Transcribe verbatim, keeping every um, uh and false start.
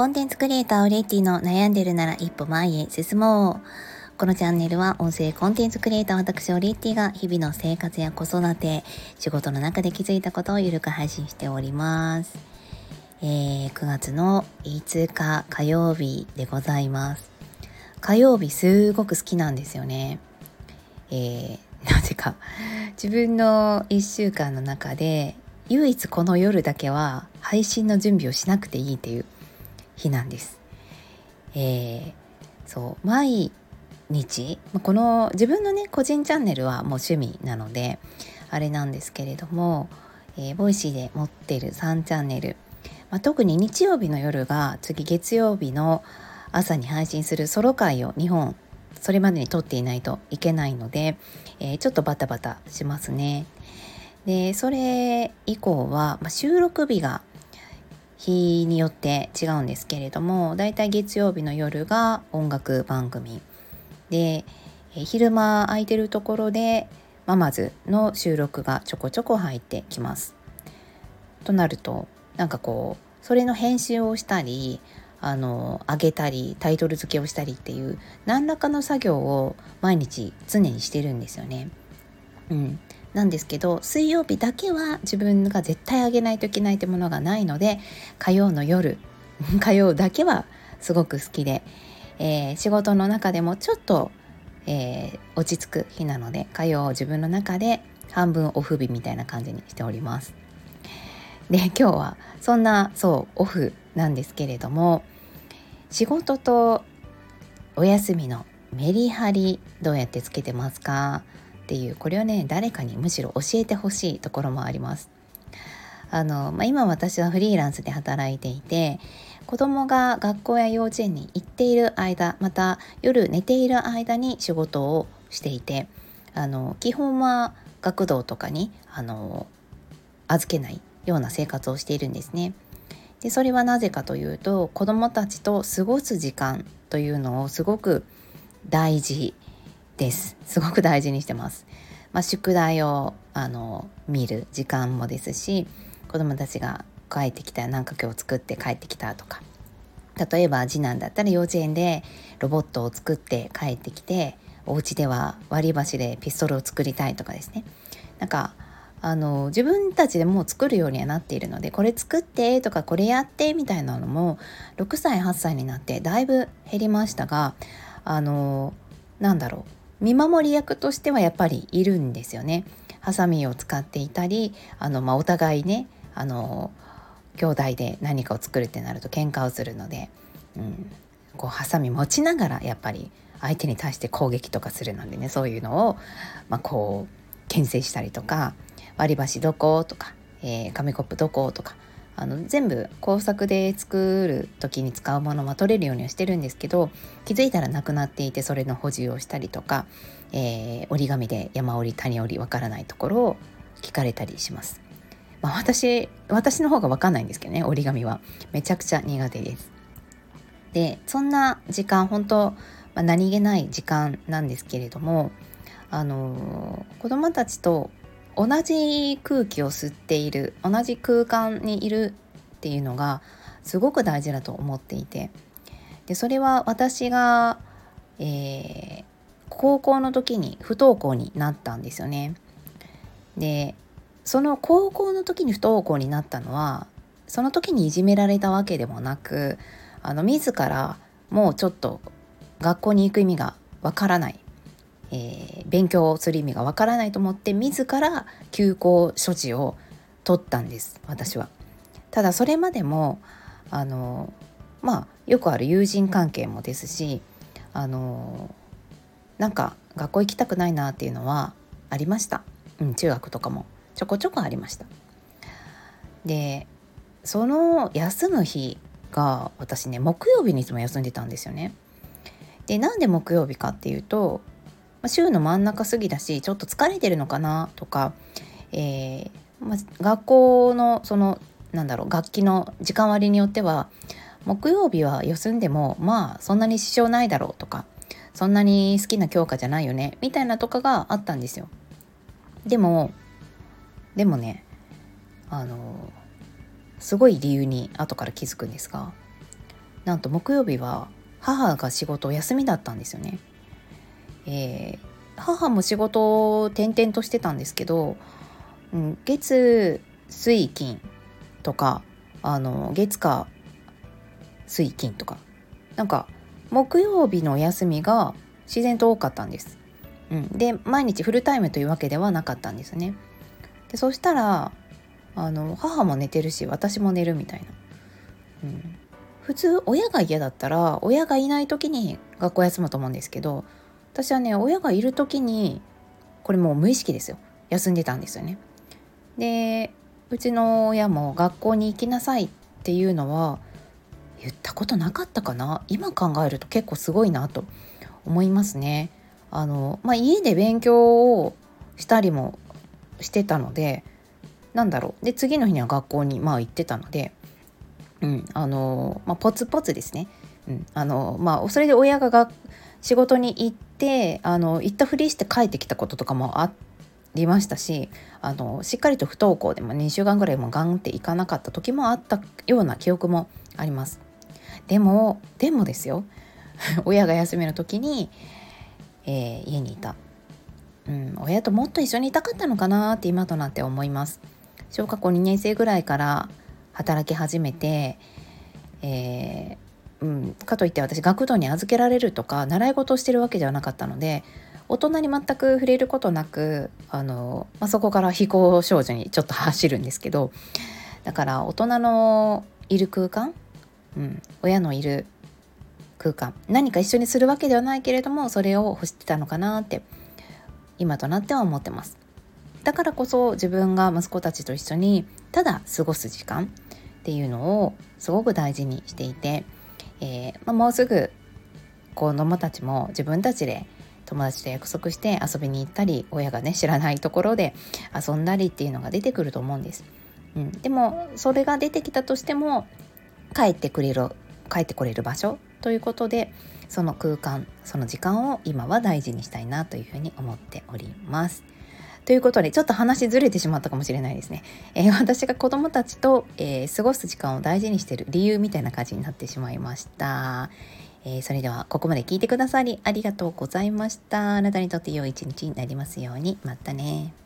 コンテンツクリエイターオレッティの悩んでるなら一歩前へ進もう。このチャンネルは音声コンテンツクリエイター私オレッティが日々の生活や子育て、仕事の中で気づいたことをゆるく配信しております。えー、くがつのいつか火曜日でございます。火曜日すごく好きなんですよね。えー、なぜか自分のいっしゅうかんの中で唯一この夜だけは配信の準備をしなくていいっていう日なんです。えー、そう毎日この自分のね個人チャンネルはもう趣味なのであれなんですけれども、えー、ボイシーで持ってるさんチャンネル、まあ、特に日曜日の夜が次月曜日の朝に配信するソロ回をにほんそれまでに撮っていないといけないので、えー、ちょっとバタバタしますね。でそれ以降は、まあ、収録日が日によって違うんですけれども、だいたい月曜日の夜が音楽番組で、え昼間空いてるところでママズの収録がちょこちょこ入ってきます。となるとなんかこうそれの編集をしたりあの上げたりタイトル付けをしたりっていう何らかの作業を毎日常にしてるんですよね。うん、なんですけど水曜日だけは自分が絶対上げないといけないってものがないので、火曜の夜火曜だけはすごく好きで、えー、仕事の中でもちょっと、えー、落ち着く日なので火曜を自分の中で半分オフ日みたいな感じにしております。で今日はそんなそうオフなんですけれども、仕事とお休みのメリハリどうやってつけてますかっていう、これはね誰かにむしろ教えてほしいところもあります。あの、まあ、今私はフリーランスで働いていて、子供が学校や幼稚園に行っている間、また夜寝ている間に仕事をしていて、あの基本は学童とかにあの預けないような生活をしているんですね。でそれはなぜかというと、子供たちと過ごす時間というのをすごく大事ですすごく大事にしてます。まあ、宿題をあの見る時間もですし、子供たちが帰ってきたら何か今日作って帰ってきたとか、例えば次男だったら幼稚園でロボットを作って帰ってきて、お家では割り箸でピストルを作りたいとかですね、なんかあの自分たちでもう作るようにはなっているので、これ作ってとかこれやってみたいなのもろくさいはっさいになってだいぶ減りましたが、あのなんだろう見守り役としてはやっぱりいるんですよね。ハサミを使っていたり、あの、まあ、お互いねあの兄弟で何かを作るってなると喧嘩をするので、うん、こうハサミ持ちながらやっぱり相手に対して攻撃とかするのでね、そういうのを、まあ、こう牽制したりとか、割り箸どことか、えー、紙コップどことか、あの全部工作で作る時に使うものは取れるようにはしてるんですけど、気づいたらなくなっていてそれの補充をしたりとか、えー、折り紙で山折り谷折りわからないところを聞かれたりします。まあ、私私の方がわかんないんですけどね、折り紙はめちゃくちゃ苦手です。でそんな時間本当、まあ、何気ない時間なんですけれども、あのー、子どもたちと同じ空気を吸っている、同じ空間にいるっていうのがすごく大事だと思っていて、でそれは私が、えー、高校の時に不登校になったんですよね。でその高校の時に不登校になったのは、その時にいじめられたわけでもなく、あの自らもうちょっと学校に行く意味がわからない、えー、勉強をする意味がわからないと思って自ら休校処置を取ったんです私は。ただそれまでもあのまあよくある友人関係もですし、あのなんか学校行きたくないなっていうのはありました、うん、中学とかもちょこちょこありました。でその休む日が私ね木曜日にいつも休んでたんですよね。でなんで木曜日かっていうと、まあ、週の真ん中過ぎだしちょっと疲れてるのかなとか、えーまあ、学校のそのなんだろう楽器の時間割によっては木曜日は休んでもまあそんなに支障ないだろうとか、そんなに好きな教科じゃないよねみたいなとかがあったんですよ。でもでもねあのすごい理由に後から気づくんですが、 なんと木曜日は母が仕事お休みだったんですよね。えー、母も仕事を転々としてたんですけど、うん、月水金とかあの月火水金とかなんか木曜日のお休みが自然と多かったんです。うん、で毎日フルタイムというわけではなかったんですね。でそしたらあの母も寝てるし私も寝るみたいな、うん、普通親が嫌だったら親がいない時に学校休むと思うんですけど、私はね親がいる時にこれもう無意識ですよ休んでたんですよね。でうちの親も学校に行きなさいっていうのは言ったことなかったかな。今考えると結構すごいなと思いますね。あの、まあ、家で勉強をしたりもしてたので、なんだろうで次の日には学校にまあ行ってたので、うんあのまあ、ポツポツですね、うんあのまあ、それで親がが仕事に行ってあの行ったふりして帰ってきたこととかもありましたし、あのしっかりと不登校でもにしゅうかんぐらいもガンって行かなかった時もあったような記憶もあります。でもでもですよ親が休みの時に、えー家にいた、うん、親ともっと一緒にいたかったのかなって今となって思います。小学校にねん生ぐらいから働き始めて、えーうん、かといって私学童に預けられるとか習い事をしてるわけではなかったので、大人に全く触れることなくあの、まあ、そこから非行少女にちょっと走るんですけど、だから大人のいる空間、うん、親のいる空間、何か一緒にするわけではないけれどもそれを欲してたのかなって今となっては思ってます。だからこそ自分が息子たちと一緒にただ過ごす時間っていうのをすごく大事にしていて、えーまあ、もうすぐ子どもたちも自分たちで友達と約束して遊びに行ったり、親がね知らないところで遊んだりっていうのが出てくると思うんです、うん、でもそれが出てきたとしても帰ってくれる帰ってこれる場所ということで、その空間その時間を今は大事にしたいなというふうに思っております。ということでちょっと話ずれてしまったかもしれないですね、えー、私が子どもたちと、えー過ごす時間を大事にしている理由みたいな感じになってしまいました。えーそれではここまで聞いてくださりありがとうございました。あなたにとって良い一日になりますように。またね。